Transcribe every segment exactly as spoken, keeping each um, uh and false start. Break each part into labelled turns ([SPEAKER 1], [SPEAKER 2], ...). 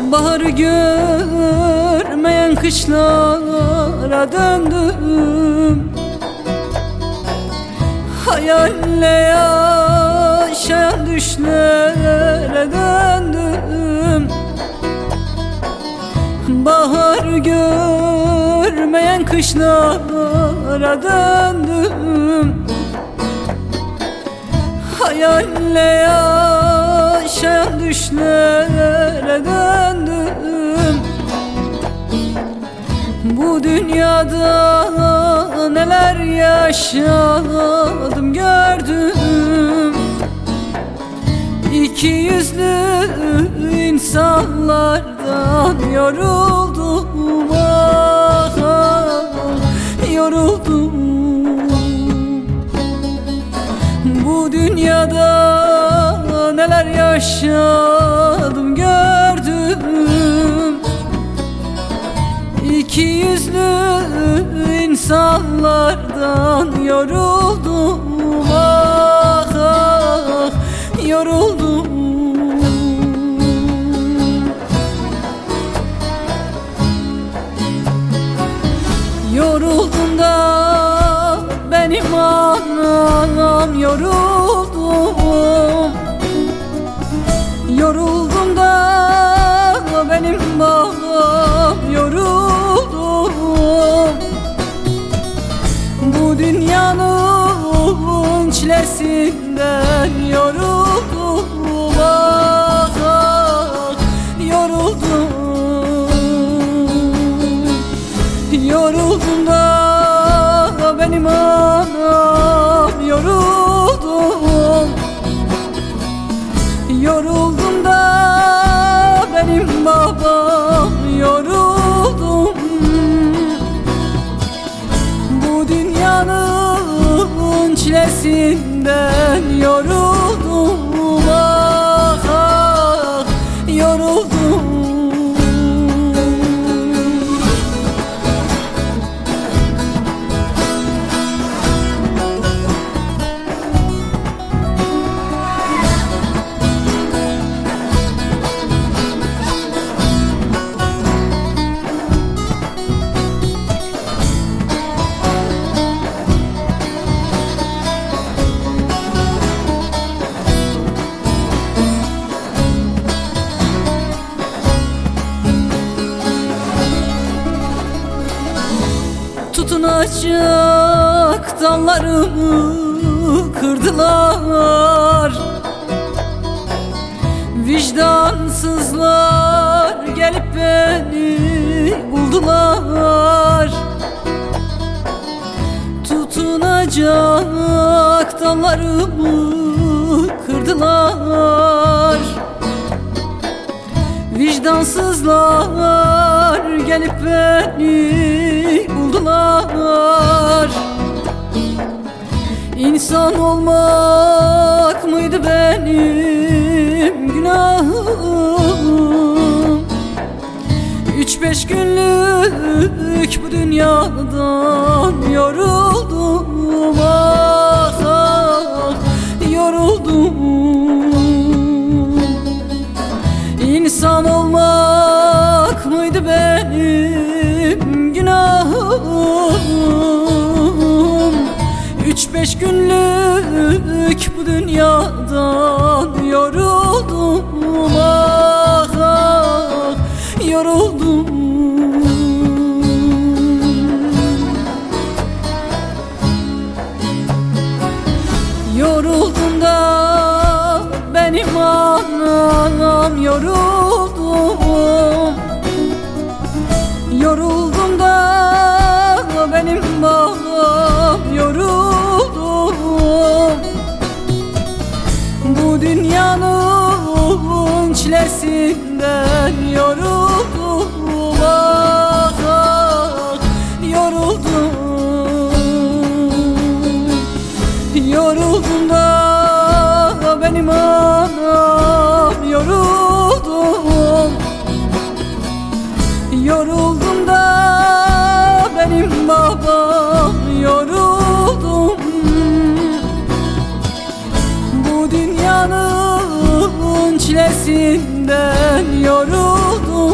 [SPEAKER 1] Baharı görmeyen kışlara döndüm. Hayalle yaşayan düşlere döndüm. Bahar görmeyen kışlara döndüm. Hayalle yaşayan düşlere döndüm. Bu dünyada neler yaşadım gördüm. İki yüzlü insanlardan yoruldum, ah, ah, yoruldum. Bu dünyada neler yaşadım gördüm. İki yüzlü insanlardan yoruldum, ah, ah, yoruldum. Yoruldum da benim anam, yoruldum. Yoruldum da benim babam, yoruldum. Bu dünyanın çilesinden yoruldum, ah, ah, yoruldum. Yoruldum da benim anam, yoruldum. Yoruldum da benim babam, yoruldum. Bu dünyanın çilesinden yoruldum, ah, ah, yoruldum. Tutunacak dallarımı kırdılar. Vicdansızlar gelip beni buldular. Tutunacak dallarımı kırdılar. Vicdansızlar gelip beni buldular. İnsan olmak mıydı benim günahım? Üç beş günlük bu dünyadan yoruldum, ah, ah, yoruldum. İnsan olmak mıydı benim günahım? Üç beş günlük bu dünyadan yoruldum, ah, ah, yoruldum. Yoruldum da benim anam, yoruldum. Yoruldum da benim babam, yoruldum. Bu dünyanın çilesinden yoruldum, ah, ah, yoruldum. Yoruldum da benim anam, yoruldum. Yoruldum da benim babam, yoruldum. Bu dünyanın çilesinden yoruldum.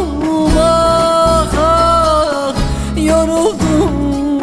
[SPEAKER 1] yoruldum.